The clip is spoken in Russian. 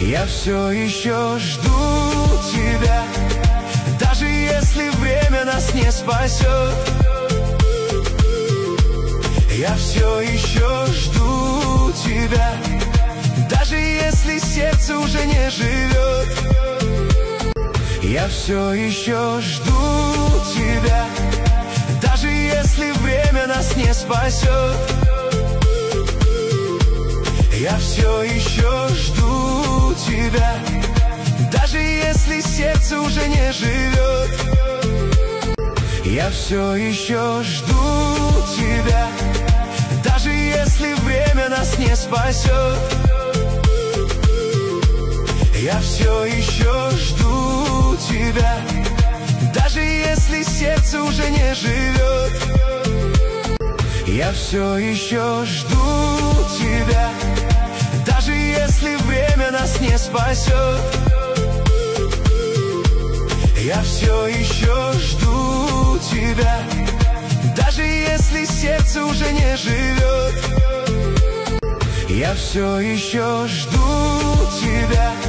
Я все еще жду тебя, даже если время нас не спасет. Я все еще жду тебя, даже если сердце уже не живет. Я все еще жду тебя, даже если время нас не спасет. Я все еще жду тебя, даже если сердце уже не живет. Я все еще жду тебя, даже если время нас не спасет. Я все еще жду тебя, даже если сердце уже не живет. Я все еще жду тебя, даже если время нас не спасет. Я все еще жду тебя, даже если сердце уже не живет. Я все еще жду тебя,